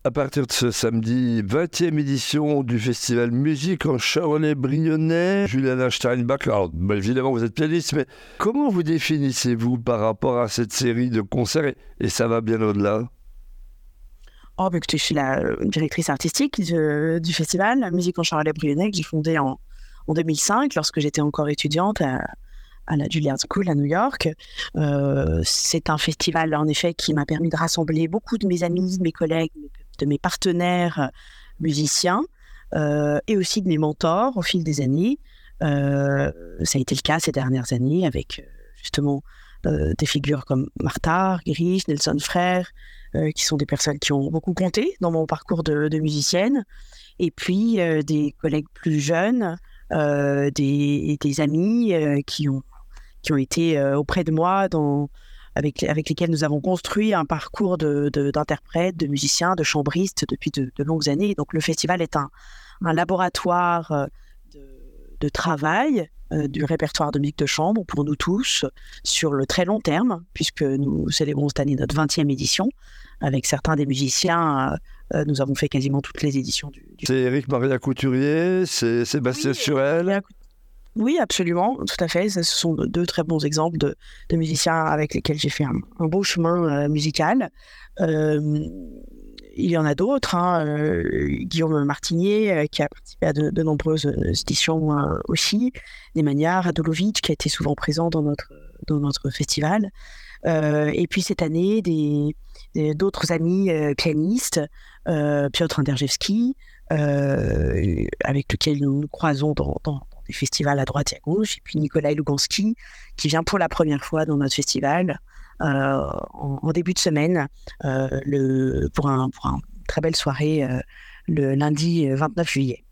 À partir de ce samedi, 20e édition du festival Musique en Charolais-Brionnais, Juliana Steinbach. Alors, évidemment, vous êtes pianiste, mais comment vous définissez-vous par rapport à cette série de concerts et ça va bien au-delà? Écoutez, je suis la directrice artistique du festival Musique en Charolais-Brionnais que j'ai fondé en 2005 lorsque j'étais encore étudiante à la Juilliard School à New York. C'est un festival, en effet, qui m'a permis de rassembler beaucoup de mes amis, de mes collègues, de mes partenaires musiciens et aussi de mes mentors au fil des années. Ça a été le cas ces dernières années avec justement des figures comme Martha Argerich, Nelson Frère, qui sont des personnes qui ont beaucoup compté dans mon parcours de musicienne. Et puis des collègues plus jeunes, des amis qui ont été auprès de moi avec lesquels nous avons construit un parcours d'interprètes, de musiciens, de chambristes depuis de longues années. Donc le festival est un laboratoire de travail du répertoire de musique de chambre pour nous tous sur le très long terme, puisque nous célébrons cette année notre 20e édition. Avec certains des musiciens, nous avons fait quasiment toutes les éditions C'est Éric Maria Couturier, c'est Sébastien Surel. Oui, absolument, tout à fait. Ce sont deux très bons exemples de musiciens avec lesquels j'ai fait un beau chemin musical. Il y en a d'autres, Guillaume Martinier, qui a participé à de nombreuses éditions aussi, Nemanja Radulovic, qui a été souvent présent dans notre festival. Et puis cette année, d'autres amis pianistes, Piotr Anderjewski, avec lequel nous nous croisons dans des festivals à droite et à gauche, et puis Nikolai Luganski, qui vient pour la première fois dans notre festival en début de semaine pour une très belle soirée le lundi 29 juillet.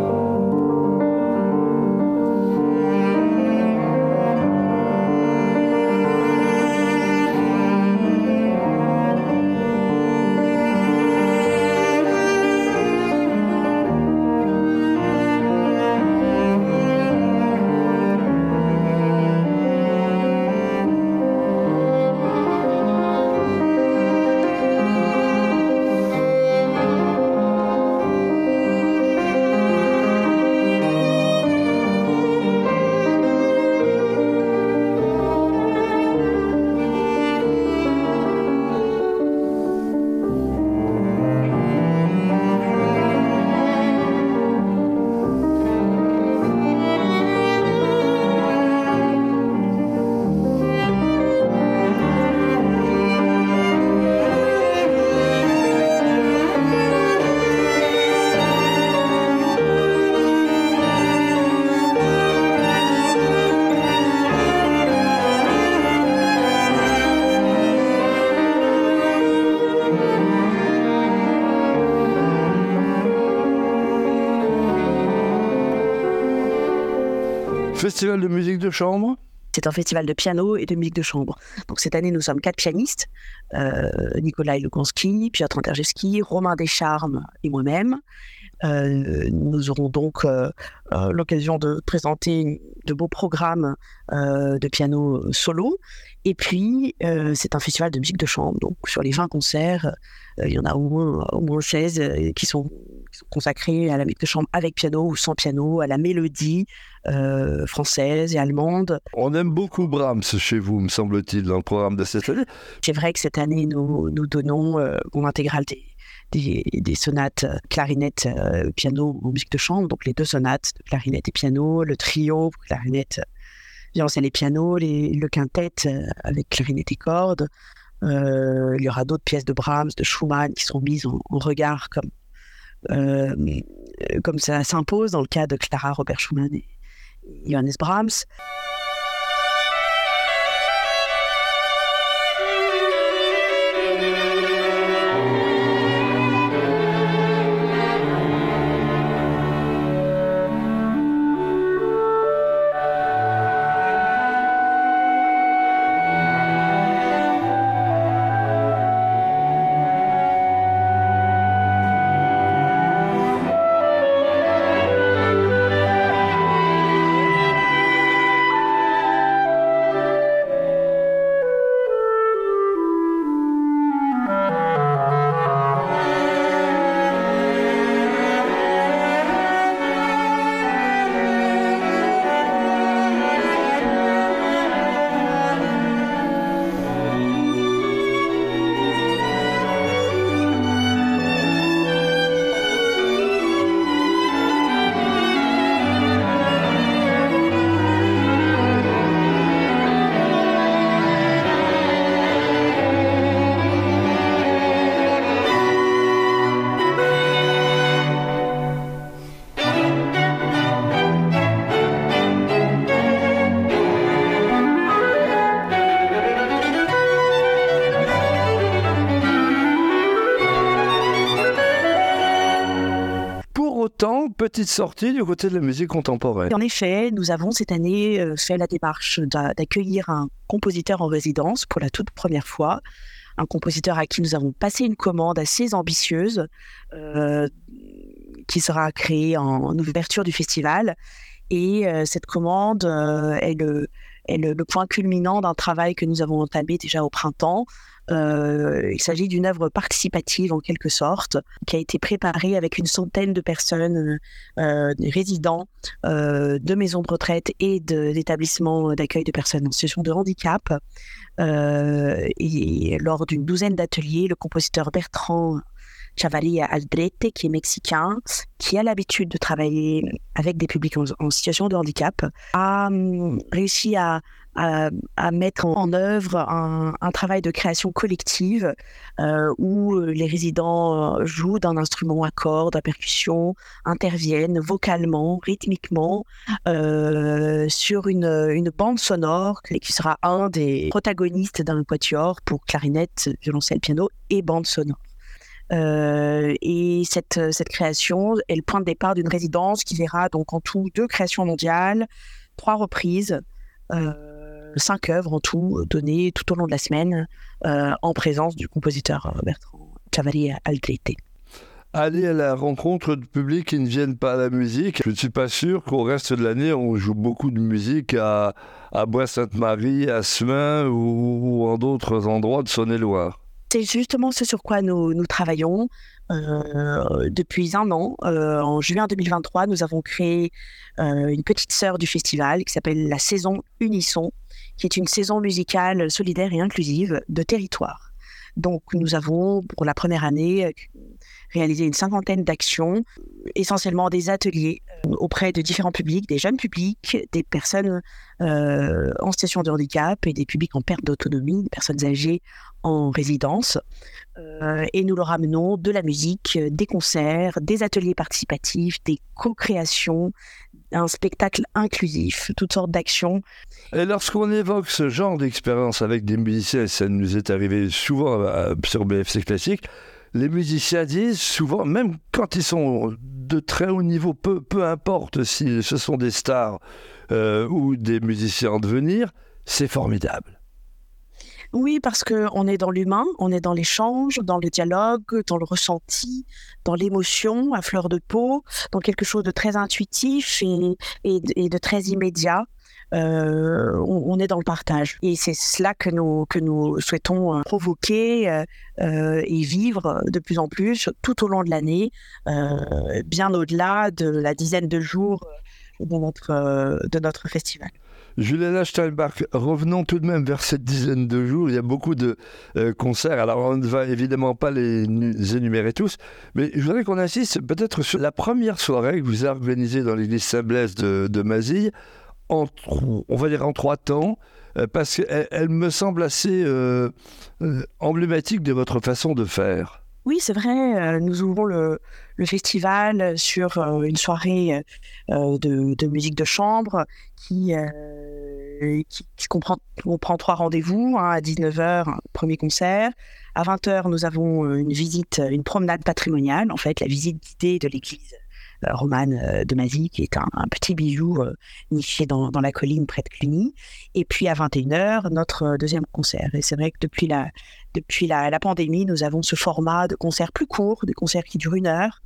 Festival de musique de chambre. C'est un festival de piano et de musique de chambre. Donc cette année, nous sommes 4 pianistes, Nikolai Luganski, Piotr Anderjewski, Romain Descharmes et moi-même. Nous aurons donc l'occasion de présenter de beaux programmes de piano solo. Et puis, c'est un festival de musique de chambre. Donc, sur les 20 concerts, il y en a au moins 16 qui sont consacrés à la musique de chambre avec piano ou sans piano, à la mélodie française et allemande. On aime beaucoup Brahms chez vous, me semble-t-il, dans le programme de cette année. C'est vrai que cette année, nous donnons en intégralité des sonates clarinette, piano en musique de chambre, donc les 2 sonates de clarinette et piano, le trio pour clarinette, violoncelle et piano, le quintet avec clarinette et cordes. Il y aura d'autres pièces de Brahms, de Schumann qui seront mises en regard comme ça s'impose dans le cas de Clara Robert Schumann et Johannes Brahms. entre-temps, petite sortie du côté de la musique contemporaine. En effet, nous avons cette année fait la démarche d'accueillir un compositeur en résidence pour la toute première fois. Un compositeur à qui nous avons passé une commande assez ambitieuse qui sera créée en ouverture du festival. Et cette commande est le point culminant d'un travail que nous avons entamé déjà au printemps. Il s'agit d'une œuvre participative en quelque sorte, qui a été préparée avec une centaine de personnes, résidents de maisons de retraite et d'établissements d'accueil de personnes en situation de handicap. Et lors d'une douzaine d'ateliers, le compositeur Bertrand Chavarria Aldrete, qui est mexicain, qui a l'habitude de travailler avec des publics en situation de handicap, a réussi à mettre en œuvre un travail de création collective où les résidents jouent d'un instrument à cordes, à percussion, interviennent vocalement, rythmiquement sur une bande sonore qui sera un des protagonistes d'un quatuor pour clarinette, violoncelle, piano et bande sonore. Et cette création est le point de départ d'une résidence qui verra donc en tout 2 créations mondiales, 3 reprises, 5 œuvres en tout données tout au long de la semaine en présence du compositeur Bertrand Chavarria Aldrete. Aller à la rencontre de publics qui ne viennent pas à la musique. Je ne suis pas sûr qu'au reste de l'année, on joue beaucoup de musique à Bois-Sainte-Marie, à Semain ou en d'autres endroits de Saône-et-Loire. C'est justement ce sur quoi nous travaillons depuis 1 an. En juin 2023, nous avons créé une petite sœur du festival qui s'appelle la Saison Unisson, qui est une saison musicale solidaire et inclusive de territoire. Donc nous avons, pour la première année, réalisé une 50aine d'actions, essentiellement des ateliers auprès de différents publics, des jeunes publics, des personnes en situation de handicap et des publics en perte d'autonomie, des personnes âgées en résidence. Et nous leur amenons de la musique, des concerts, des ateliers participatifs, des co-créations, un spectacle inclusif, toutes sortes d'actions. Et lorsqu'on évoque ce genre d'expérience avec des musiciens, et ça nous est arrivé souvent sur BFC Classique, les musiciens disent souvent, même quand ils sont de très haut niveau, peu importe si ce sont des stars ou des musiciens en devenir, c'est formidable. Oui, parce qu'on est dans l'humain, on est dans l'échange, dans le dialogue, dans le ressenti, dans l'émotion à fleur de peau, dans quelque chose de très intuitif et de très immédiat. On est dans le partage. Et c'est cela que nous souhaitons provoquer et vivre de plus en plus tout au long de l'année, bien au-delà de la dizaine de jours de notre festival. Juliana Steinbach, revenons tout de même vers cette dizaine de jours. Il y a beaucoup de concerts. Alors, on ne va évidemment pas les énumérer tous, mais je voudrais qu'on insiste peut-être sur la première soirée que vous avez organisée dans l'église Saint-Blaise de Mazille, on va dire en 3 temps, parce qu'elle me semble assez emblématique de votre façon de faire. Oui, c'est vrai. Nous ouvrons le festival sur une soirée de musique de chambre qui comprend 3 rendez-vous. À 19h, premier concert. À 20h, nous avons une promenade patrimoniale, en fait, la visite guidée de l'église romane de Mazille, qui est un petit bijou niché dans la colline près de Cluny. Et puis à 21h, notre deuxième concert. Et c'est vrai que depuis la pandémie, nous avons ce format de concerts plus courts, des concerts qui durent 1 heure.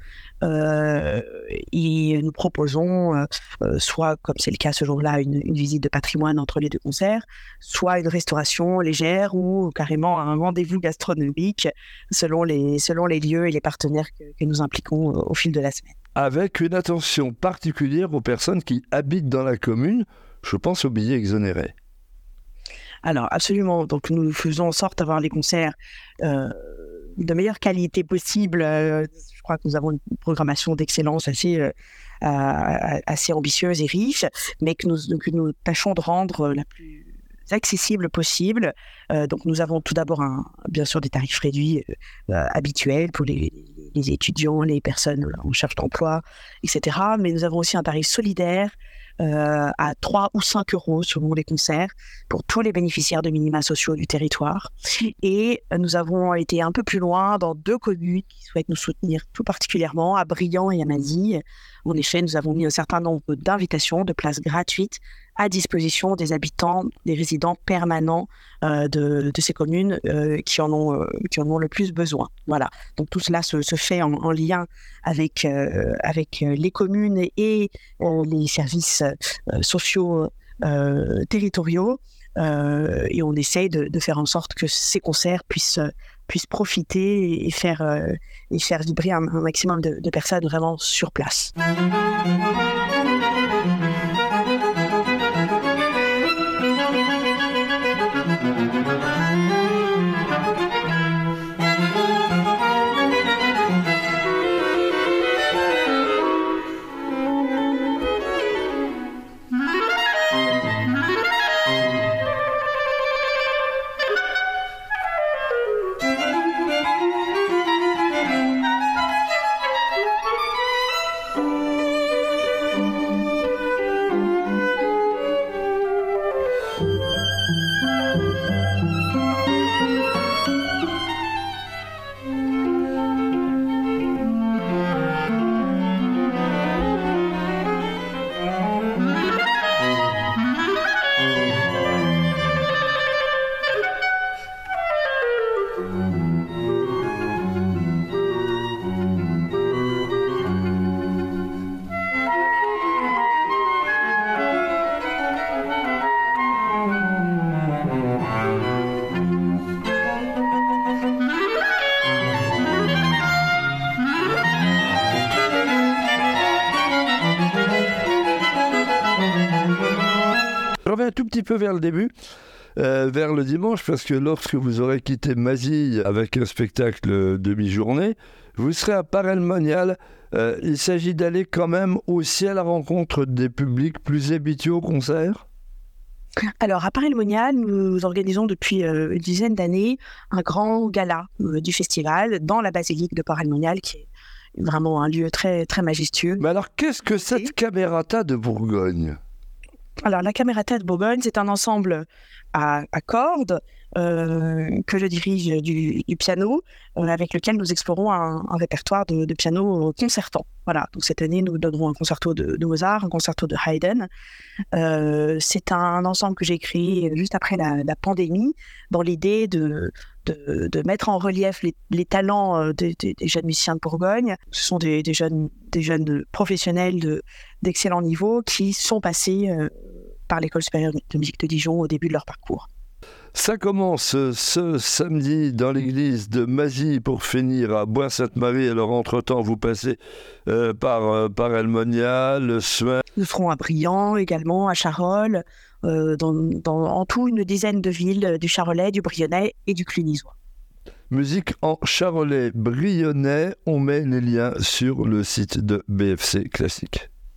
Et nous proposons soit, comme c'est le cas ce jour-là, une visite de patrimoine entre les 2 concerts, soit une restauration légère ou carrément un rendez-vous gastronomique selon les lieux et les partenaires que nous impliquons au fil de la semaine. Avec une attention particulière aux personnes qui habitent dans la commune, je pense aux billets exonérés. Alors, absolument. Donc, nous faisons en sorte d'avoir les concerts de meilleure qualité possible. Je crois que nous avons une programmation d'excellence assez ambitieuse et riche, mais que nous tâchons de rendre la plus accessible possible. Donc, nous avons tout d'abord bien sûr des tarifs réduits habituels pour les étudiants, les personnes en recherche d'emploi, etc. Mais nous avons aussi un tarif solidaire à 3 ou 5 euros selon les concerts pour tous les bénéficiaires de minima sociaux du territoire. Et nous avons été un peu plus loin dans 2 communes qui souhaitent nous soutenir tout particulièrement, à Briand et à Mazy. En effet, nous avons mis un certain nombre d'invitations, de places gratuites à disposition des habitants, des résidents permanents de ces communes qui en ont le plus besoin. Voilà. Donc tout cela se fait en lien avec les communes et les services sociaux territoriaux. Et on essaye de faire en sorte que ces concerts puissent profiter et faire vibrer un maximum de personnes vraiment sur place. Je reviens un tout petit peu vers le début, vers le dimanche, parce que lorsque vous aurez quitté Mazy avec un spectacle demi-journée, vous serez à Paray-le-Monial. Il s'agit d'aller quand même aussi à la rencontre des publics plus habitués au concert. Alors, à Paray-le-Monial, nous organisons depuis une dizaine d'années un grand gala du festival dans la basilique de Paray-le-Monial, qui est vraiment un lieu très, très majestueux. Mais alors, qu'est-ce que cette Camerata de Bourgogne ? Alors, la Camerata de Bourgogne, c'est un ensemble à cordes que je dirige du piano, avec lequel nous explorons un répertoire de piano concertant. Voilà, donc cette année, nous donnerons un concerto de Mozart, un concerto de Haydn. C'est un ensemble que j'ai créé juste après la pandémie, dans l'idée de mettre en relief les talents des jeunes musiciens de Bourgogne. Ce sont des jeunes professionnels d'excellent niveau qui sont passés par l'École supérieure de musique de Dijon au début de leur parcours. Ça commence ce samedi dans l'église de Mazy pour finir à Bois-Sainte-Marie. Alors, entre-temps, vous passez par Paray-le-Monial, le Suin. Nous serons à Briand également, à Charolles, en tout une dizaine de villes du Charolais, du Brionnais et du Clunisois. Musique en charolais brionnais, on met les liens sur le site de BFC Classique.